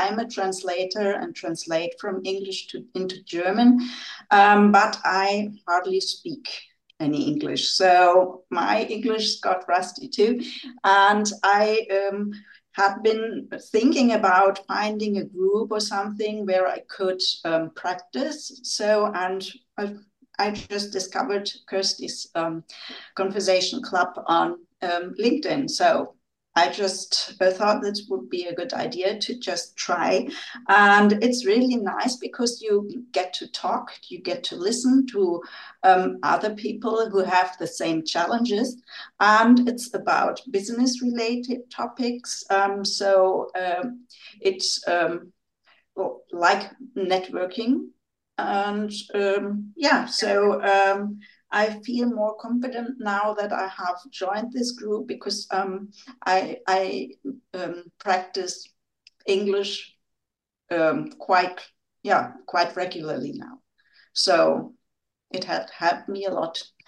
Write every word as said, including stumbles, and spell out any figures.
I'm a translator and translate from English to into German, um, but I hardly speak any English. So my English got rusty too. And I um, had been thinking about finding a group or something where I could um, practice. So, and I, I just discovered Kirsty's um, conversation club on um, LinkedIn. So I just uh, thought this would be a good idea to just try. And it's really nice because you get to talk, you get to listen to um, other people who have the same challenges. And it's about business related topics. Um, so um, it's um, like networking. And um, yeah, so um, I feel more confident now that I have joined this group because um, I, I um, practice English um, quite, yeah, quite regularly now. So it had helped me a lot.